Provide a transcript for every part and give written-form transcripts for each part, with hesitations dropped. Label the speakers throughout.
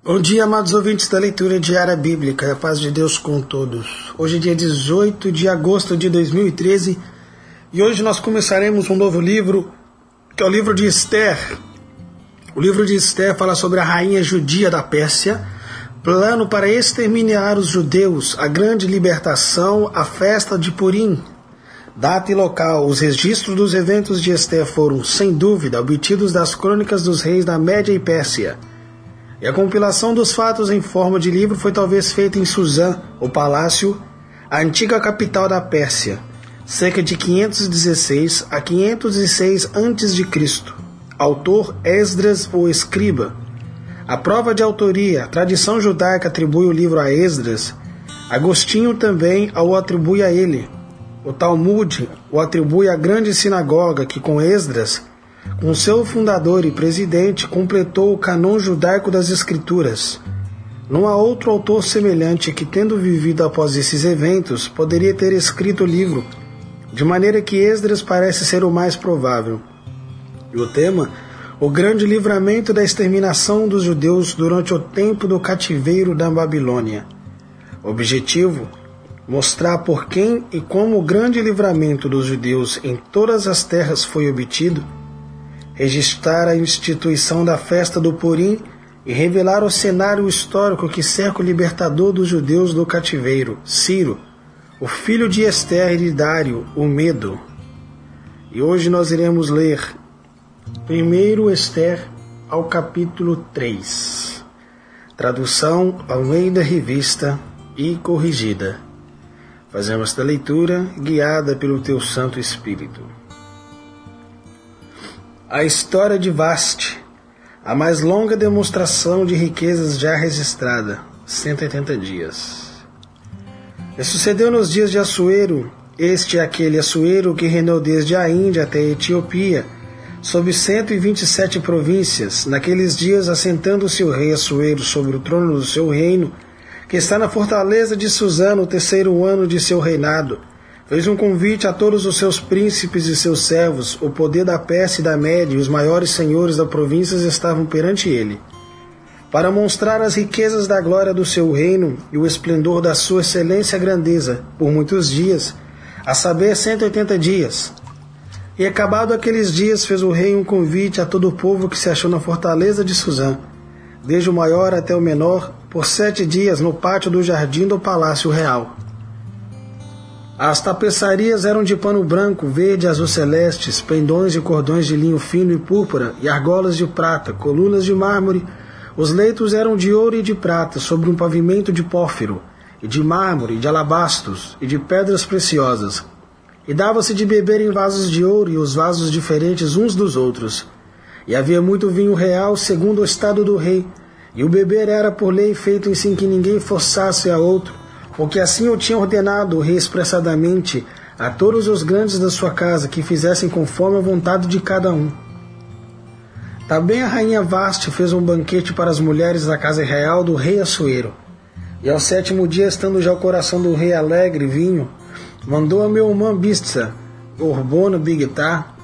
Speaker 1: Bom dia, amados ouvintes da leitura diária bíblica, a paz de Deus com todos. Hoje é dia 18 de agosto de 2013 e hoje nós começaremos um novo livro, que é o livro de Esther. O livro de Esther fala sobre a rainha judia da Pérsia, plano para exterminar os judeus, a grande libertação, a festa de Purim. Data e local. Os registros dos eventos de Esther foram, sem dúvida, obtidos das crônicas dos reis da Média e Pérsia. E a compilação dos fatos em forma de livro foi talvez feita em Suzã, o palácio, a antiga capital da Pérsia, cerca de 516 a 506 a.C. Autor Esdras, o escriba. A prova de autoria, a tradição judaica atribui o livro a Esdras, Agostinho também o atribui a ele. O Talmud o atribui à grande sinagoga que com Esdras, com seu fundador e presidente, completou o cânon judaico das Escrituras. Não há outro autor semelhante que, tendo vivido após esses eventos, poderia ter escrito o livro, de maneira que Esdras parece ser o mais provável. E o tema, o grande livramento da exterminação dos judeus durante o tempo do cativeiro da Babilônia. Objetivo, mostrar por quem e como o grande livramento dos judeus em todas as terras foi obtido, registrar a instituição da festa do Purim e revelar o cenário histórico que cerca o libertador dos judeus do cativeiro, Ciro, o filho de Esther e Dário, o Medo. E hoje nós iremos ler 1 Esther ao capítulo 3. Tradução Almeida Revista e Corrigida. Fazemos esta leitura guiada pelo teu Santo Espírito. A história de Vasti, a mais longa demonstração de riquezas já registrada, 180 dias. E sucedeu nos dias de Assuero, este é aquele Assuero que reinou desde a Índia até a Etiópia, sob 127 províncias, naqueles dias assentando-se o rei Assuero sobre o trono do seu reino, que está na fortaleza de Suzã no 3º ano de seu reinado, fez um convite a todos os seus príncipes e seus servos, o poder da Pérsia e da Média e os maiores senhores da província estavam perante ele, para mostrar as riquezas da glória do seu reino e o esplendor da sua excelência e grandeza, por muitos dias, a saber 180 dias. E acabado aqueles dias, fez o rei um convite a todo o povo que se achou na fortaleza de Suzã, desde o maior até o menor, por 7 dias no pátio do jardim do palácio real. As tapeçarias eram de pano branco, verde, azul celestes, pendões e cordões de linho fino e púrpura, e argolas de prata, colunas de mármore. Os leitos eram de ouro e de prata, sobre um pavimento de pórfiro, e de mármore, de alabastros, e de pedras preciosas. E dava-se de beber em vasos de ouro, e os vasos diferentes uns dos outros. E havia muito vinho real, segundo o estado do rei, e o beber era por lei feito em sem que ninguém forçasse a outro, porque assim eu tinha ordenado o rei expressadamente a todos os grandes da sua casa que fizessem conforme a vontade de cada um. Também a rainha Vasti fez um banquete para as mulheres da casa real do rei Assuero. E ao 7º dia, estando já o coração do rei alegre vinho, mandou a Meumã Bistsa, Orbona Bigtar,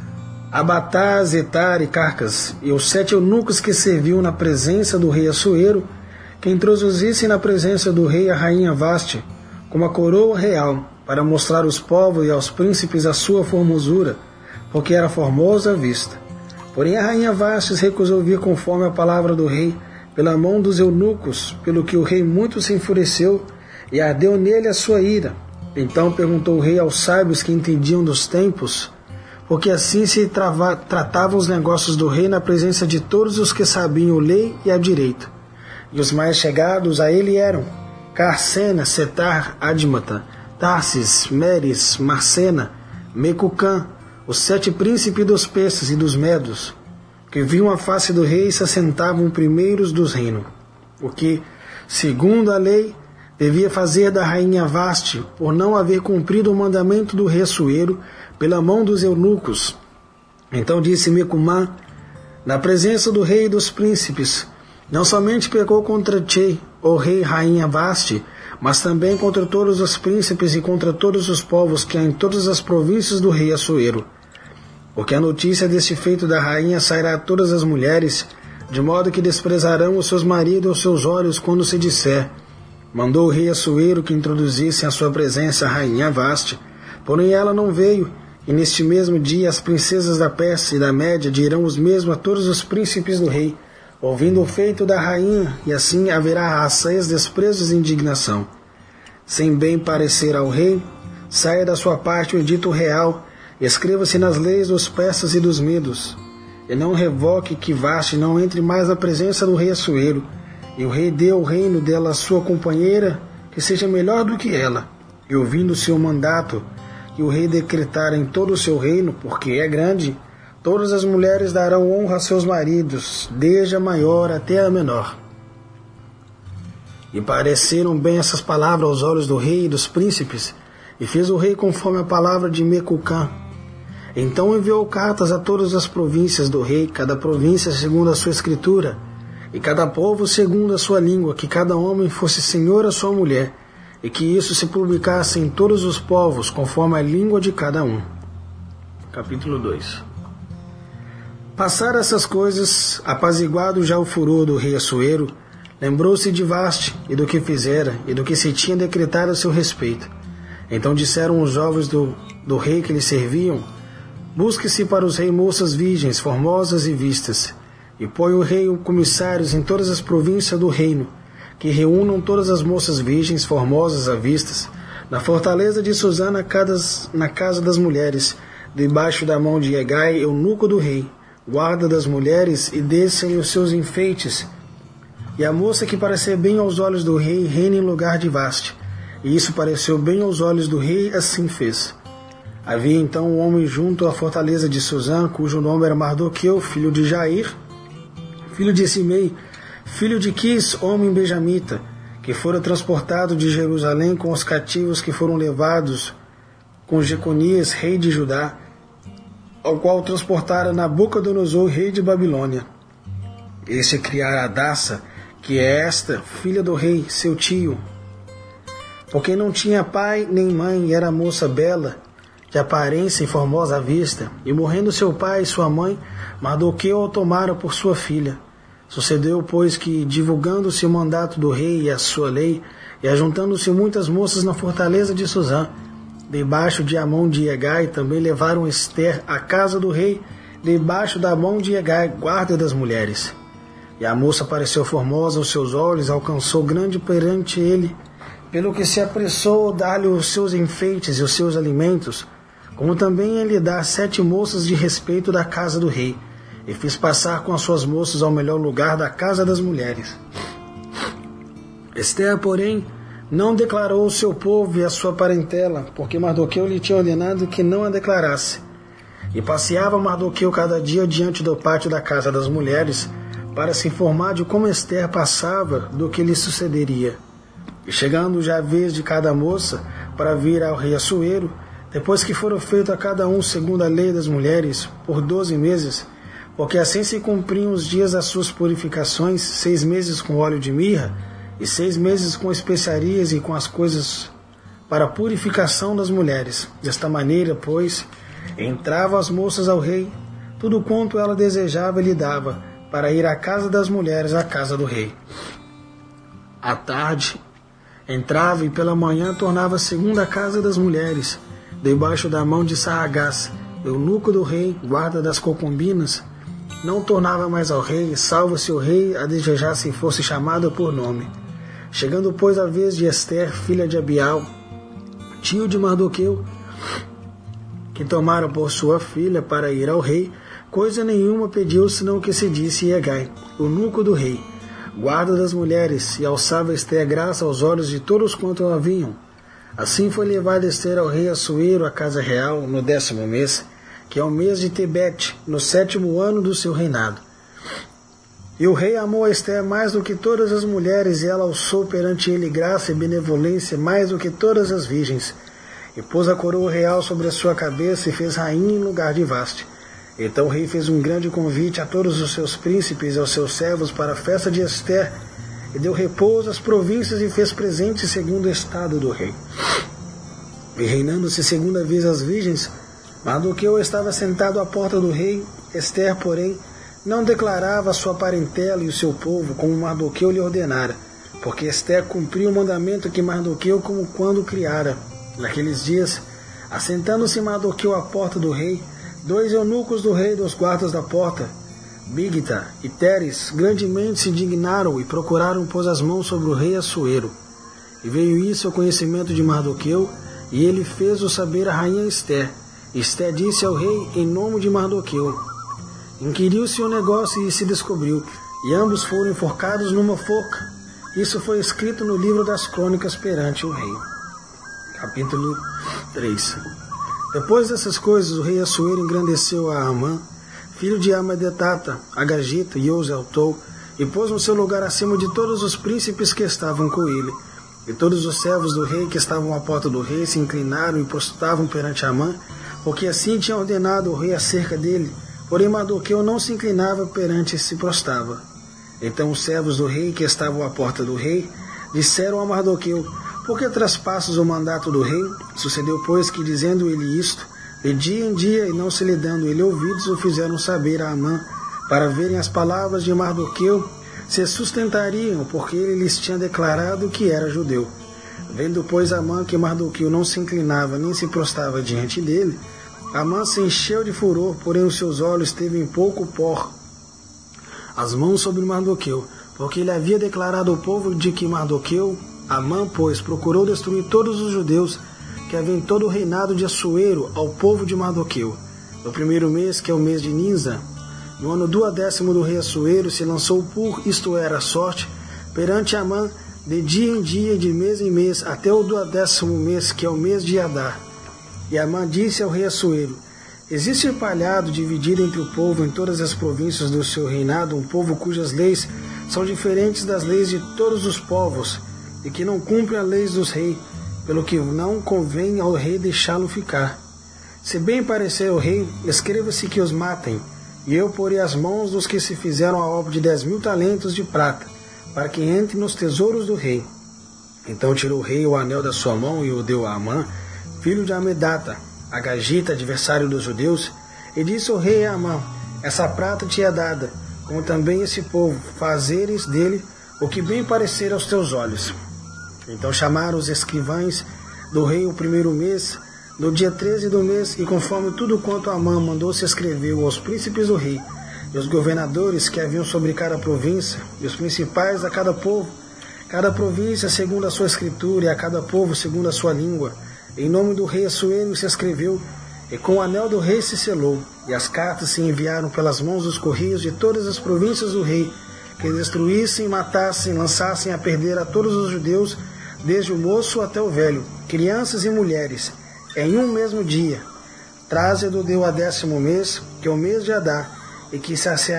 Speaker 1: Abatá, Zetar e Carcas, e os 7 eunucos que serviam na presença do rei Assuero, que introduzissem na presença do rei a rainha Vasti, com uma coroa real, para mostrar aos povos e aos príncipes a sua formosura, porque era formosa à vista. Porém a rainha Vasti recusou vir conforme a palavra do rei, pela mão dos eunucos, pelo que o rei muito se enfureceu, e ardeu nele a sua ira. Então perguntou o rei aos sábios que entendiam dos tempos, porque assim se tratavam os negócios do rei na presença de todos os que sabiam a lei e a direito. E os mais chegados a ele eram Carsena, Setar, Admata, Tarsis, Meres, Marcena, Mecucã, os 7 príncipes dos persas e dos medos, que viam a face do rei e se assentavam primeiros dos reinos, o que, segundo a lei, devia fazer da rainha Vasti, por não haver cumprido o mandamento do rei Assuero, pela mão dos eunucos. Então disse Mecumã, na presença do rei e dos príncipes, não somente pecou contra ti, ó rei e rainha Vasti, mas também contra todos os príncipes e contra todos os povos que há em todas as províncias do rei Assuero. Porque a notícia deste feito da rainha sairá a todas as mulheres, de modo que desprezarão os seus maridos aos seus olhos quando se disser: mandou o rei Assuero que introduzissem à sua presença a rainha Vaste, porém ela não veio, e neste mesmo dia as princesas da Pérsia e da Média dirão os mesmos a todos os príncipes do rei, ouvindo o feito da rainha, e assim haverá aceias, desprezos e indignação. Sem bem parecer ao rei, saia da sua parte o edito real, e escreva-se nas leis dos persas e dos medos, e não revoque que Vaste não entre mais na presença do rei Assuero, e o rei dê o reino dela à sua companheira, que seja melhor do que ela, e ouvindo o seu mandato, que o rei decretar em todo o seu reino, porque é grande, todas as mulheres darão honra a seus maridos, desde a maior até a menor. E pareceram bem essas palavras aos olhos do rei e dos príncipes, e fez o rei conforme a palavra de Memucã. Então enviou cartas a todas as províncias do rei, cada província segundo a sua escritura, e cada povo segundo a sua língua, que cada homem fosse senhor a sua mulher, e que isso se publicasse em todos os povos, conforme a língua de cada um. Capítulo 2. Passaram essas coisas, apaziguado já o furor do rei Assuero, lembrou-se de Vaste, e do que fizera, e do que se tinha decretado a seu respeito. Então disseram os jovens do rei que lhe serviam: busque-se para os reis moças virgens, formosas e vistas, e põe o rei comissários em todas as províncias do reino, que reúnam todas as moças virgens, formosas à vistas, na fortaleza de Susã, na casa das mulheres, debaixo da mão de Hegai, eunuco do rei, guarda das mulheres, e descem os seus enfeites. E a moça que parecer bem aos olhos do rei, reina em lugar de Vaste. E isso pareceu bem aos olhos do rei, assim fez. Havia então um homem junto à fortaleza de Susã, cujo nome era Mardoqueu, filho de Jair, filho de Simei, filho de Quis, homem benjamita, que fora transportado de Jerusalém com os cativos que foram levados com Jeconias, rei de Judá, ao qual transportara Nabucodonosor, rei de Babilônia. Este criara Adassa, que é esta, filha do rei, seu tio, porque não tinha pai nem mãe, e era moça bela, de aparência e formosa à vista, e morrendo seu pai e sua mãe, Mardoqueu a tomaram por sua filha. Sucedeu, pois, que, divulgando-se o mandato do rei e a sua lei, e ajuntando-se muitas moças na fortaleza de Susã, debaixo de a mão de Hegai, também levaram Ester à casa do rei, debaixo da mão de Hegai, guarda das mulheres. E a moça pareceu formosa aos seus olhos, alcançou grande perante ele, pelo que se apressou a dar-lhe os seus enfeites e os seus alimentos, como também ele dá 7 moças de respeito da casa do rei, e fez passar com as suas moças ao melhor lugar da casa das mulheres. Ester, porém, não declarou o seu povo e a sua parentela, porque Mardoqueu lhe tinha ordenado que não a declarasse. E passeava Mardoqueu cada dia diante do pátio da casa das mulheres, para se informar de como Ester passava, do que lhe sucederia. E chegando já a vez de cada moça, para vir ao rei Assuero, depois que foram feitos a cada um segundo a lei das mulheres, por 12 meses, porque assim se cumpriam os dias das suas purificações, 6 meses com óleo de mirra, e 6 meses com especiarias e com as coisas para a purificação das mulheres. Desta maneira, pois, entravam as moças ao rei, tudo quanto ela desejava lhe dava, para ir à casa das mulheres, à casa do rei. À tarde, entrava e pela manhã tornava segundo a casa das mulheres, debaixo da mão de Saagás, eunuco do rei, guarda das concubinas. Não tornava mais ao rei, salvo se o rei a desejasse e fosse chamado por nome. Chegando, pois, a vez de Ester, filha de Abial, tio de Mardoqueu, que tomaram por sua filha para ir ao rei, coisa nenhuma pediu, senão que se disse Hegai, eunuco do rei, guarda das mulheres, e alçava Ester graça aos olhos de todos quanto a vinham. Assim foi levada Ester ao rei Assuero à casa real, no 10º mês, que é o mês de Tebete, no 7º ano do seu reinado. E o rei amou a Ester mais do que todas as mulheres, e ela alçou perante ele graça e benevolência mais do que todas as virgens. E pôs a coroa real sobre a sua cabeça e fez rainha em lugar de Vaste. Então o rei fez um grande convite a todos os seus príncipes e aos seus servos para a festa de Ester, e deu repouso às províncias e fez presentes segundo o estado do rei. E reinando-se segunda vez as virgens, Mardoqueu estava sentado à porta do rei. Ester, porém, não declarava a sua parentela e o seu povo como Mardoqueu lhe ordenara, porque Esté cumpriu o mandamento que Mardoqueu como quando criara. Naqueles dias, assentando-se Mardoqueu à porta do rei, 2 eunucos do rei dos guardas da porta, Bigta e Teres, grandemente se indignaram e procuraram pôr as mãos sobre o rei Assuero. E veio isso ao conhecimento de Mardoqueu, e ele fez-o saber a rainha Esté. Esté disse ao rei em nome de Mardoqueu. Inquiriu-se o negócio e se descobriu, e ambos foram enforcados numa forca. Isso foi escrito no livro das crônicas perante o rei. Capítulo 3. Depois dessas coisas, o rei Assuero engrandeceu a Amã, filho de Amedetata, Agagita, e o exaltou, e pôs no seu lugar acima de todos os príncipes que estavam com ele. E todos os servos do rei que estavam à porta do rei se inclinaram e prostravam perante Amã, porque assim tinha ordenado o rei acerca dele. Porém Mardoqueu não se inclinava perante e se prostrava. Então os servos do rei que estavam à porta do rei disseram a Mardoqueu: por que traspassas o mandato do rei? Sucedeu, pois, que dizendo ele isto, de dia em dia, e não se lhe dando ele ouvidos, o fizeram saber a Amã, para verem as palavras de Mardoqueu, se sustentariam, porque ele lhes tinha declarado que era judeu. Vendo, pois, Amã que Mardoqueu não se inclinava nem se prostrava diante dele, Amã se encheu de furor, porém os seus olhos teve em pouco pôr as mãos sobre Mardoqueu, porque ele havia declarado ao povo de que Mardoqueu, Amã, pois, procurou destruir todos os judeus que havia em todo o reinado de Assuero ao povo de Mardoqueu. No primeiro mês, que é o mês de Nisa, no ano 12º do rei Assuero, se lançou por, isto era, a sorte, perante Amã, de dia em dia, de mês em mês, até o 12º mês, que é o mês de Adar. E Amã disse ao rei Assuero: existe espalhado, dividido entre o povo em todas as províncias do seu reinado, um povo cujas leis são diferentes das leis de todos os povos, e que não cumpre as leis dos reis, pelo que não convém ao rei deixá-lo ficar. Se bem parecer ao rei, escreva-se que os matem, e eu porei as mãos dos que se fizeram a obra de 10.000 talentos de prata, para que entre nos tesouros do rei. Então tirou o rei o anel da sua mão e o deu a Amã, filho de Amedata, Agagita, adversário dos judeus, e disse ao rei a Amã: essa prata te é dada, como também esse povo, fazeres dele o que bem parecer aos teus olhos. Então chamaram os escrivães do rei o primeiro mês, no dia 13 do mês, e conforme tudo quanto Amã mandou se escreveu aos príncipes do rei, e os governadores que haviam sobre cada província, e os principais a cada povo, cada província segundo a sua escritura, e a cada povo segundo a sua língua. Em nome do rei Assuero se escreveu, e com o anel do rei se selou, e as cartas se enviaram pelas mãos dos correios de todas as províncias do rei, que destruíssem, matassem, lançassem a perder a todos os judeus, desde o moço até o velho, crianças e mulheres, em um mesmo dia. Trázedo deu a 10º mês, que é o mês de Adar, e que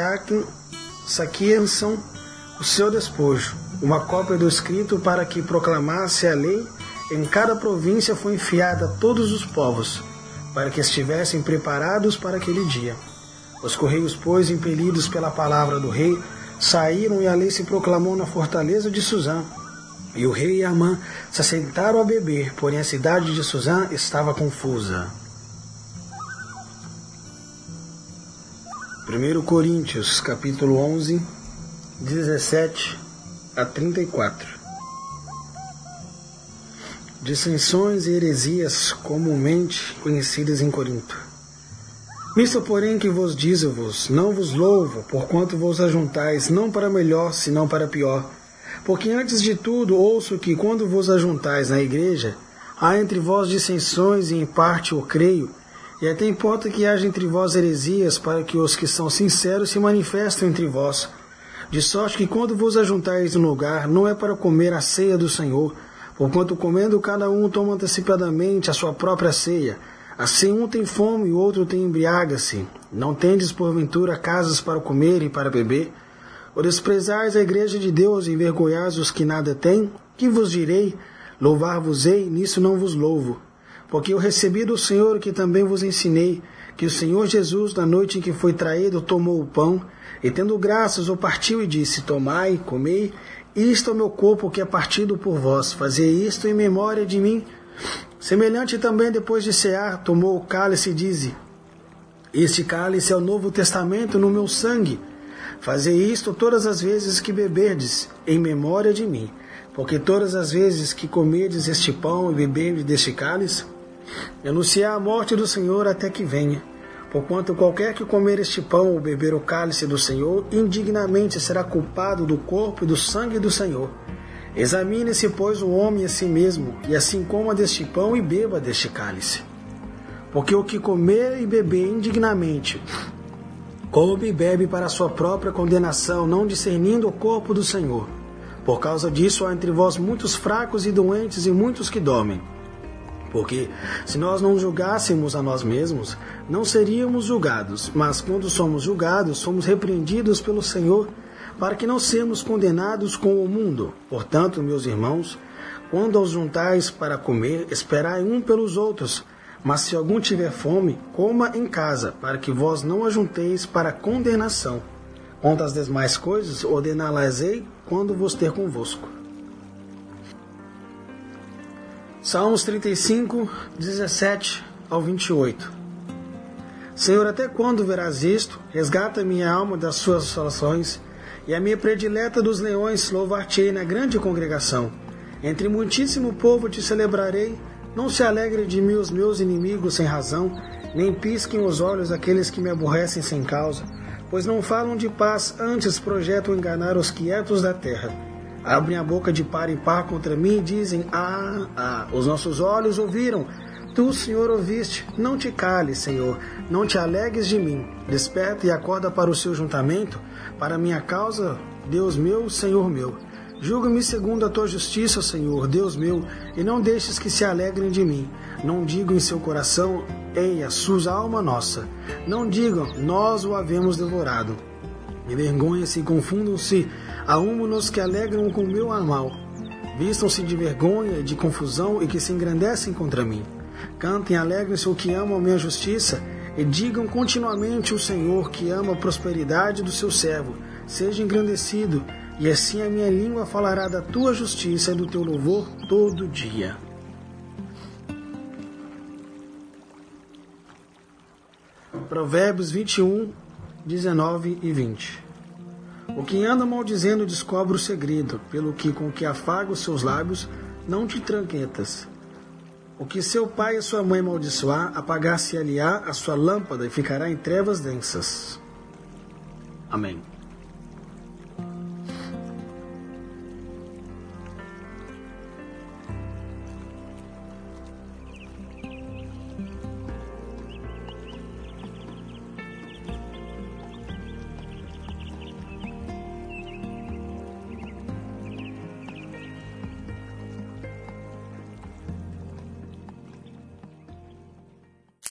Speaker 1: saqueassem o seu despojo. Uma cópia do escrito para que proclamasse a lei em cada província foi enviada a todos os povos, para que estivessem preparados para aquele dia. Os correios, pois, impelidos pela palavra do rei, saíram e a lei se proclamou na fortaleza de Suzã. E o rei e Amã se assentaram a beber, porém a cidade de Suzã estava confusa. 1 Coríntios, capítulo 11, 17 a 34. Dissensões e heresias comumente conhecidas em Corinto. Nisto, porém, que vos dizo-vos, não vos louvo, porquanto vos ajuntais, não para melhor, senão para pior. Porque antes de tudo ouço que, quando vos ajuntais na igreja, há entre vós dissensões, e em parte o creio, e até importa que haja entre vós heresias, para que os que são sinceros se manifestem entre vós. De sorte que, quando vos ajuntais no lugar, não é para comer a ceia do Senhor, porquanto comendo cada um toma antecipadamente a sua própria ceia. Assim um tem fome e o outro tem embriaga-se. Não tendes, porventura, casas para comer e para beber? Ou desprezais a igreja de Deus e envergonhais os que nada têm? Que vos direi? Louvar-vos-ei, nisso não vos louvo. Porque eu recebi do Senhor o que também vos ensinei, que o Senhor Jesus, na noite em que foi traído, tomou o pão, e tendo graças, o partiu e disse: tomai, comei, isto é o meu corpo que é partido por vós, fazei isto em memória de mim. Semelhante também, depois de cear, tomou o cálice e disse: este cálice é o novo testamento no meu sangue. Fazei isto todas as vezes que beberdes, em memória de mim. Porque todas as vezes que comerdes este pão e beberdes deste cálice, anunciar a morte do Senhor até que venha. Porquanto qualquer que comer este pão ou beber o cálice do Senhor, indignamente será culpado do corpo e do sangue do Senhor. Examine-se, pois, o homem a si mesmo, e assim coma deste pão e beba deste cálice. Porque o que comer e beber indignamente, come e bebe para a sua própria condenação, não discernindo o corpo do Senhor. Por causa disso há entre vós muitos fracos e doentes e muitos que dormem. Porque se nós não julgássemos a nós mesmos, não seríamos julgados, mas quando somos julgados, somos repreendidos pelo Senhor, para que não sejamos condenados com o mundo. Portanto, meus irmãos, quando os juntais para comer, esperai um pelos outros. Mas se algum tiver fome, coma em casa, para que vós não ajunteis para condenação. Quanto às demais coisas, ordená-las-ei quando vos ter convosco. Salmos 35, 17 ao 28. Senhor, até quando verás isto? Resgata minha alma das suas assolações, e a minha predileta dos leões louvar-te-ei na grande congregação. Entre muitíssimo povo te celebrarei. Não se alegre de mim os meus inimigos sem razão, nem pisquem os olhos aqueles que me aborrecem sem causa, pois não falam de paz, antes projetam enganar os quietos da terra. Abrem a boca de par em par contra mim e dizem, os nossos olhos ouviram. Tu, Senhor, ouviste. Não te cales, Senhor, não te alegues de mim. Desperta e acorda para o seu juntamento, para a minha causa, Deus meu, Senhor meu. Julga-me segundo a tua justiça, Senhor, Deus meu, e não deixes que se alegrem de mim. Não digam em seu coração, eia, sus alma nossa. Não digam, nós o havemos devorado. Envergonhem-se e confundam-se, aúmo-nos que alegram com o meu mal. Vistam-se de vergonha e de confusão e que se engrandecem contra mim. Cantem, alegrem-se o que amam a minha justiça, e digam continuamente o Senhor que ama a prosperidade do seu servo. Seja engrandecido, e assim a minha língua falará da tua justiça e do teu louvor todo dia. Provérbios 21, 19 e 20. O que anda maldizendo descobre o segredo, pelo que com que afaga os seus lábios, não te tranquetas. O que seu pai e sua mãe amaldiçoar, apagar-se-á a sua lâmpada e ficará em trevas densas. Amém.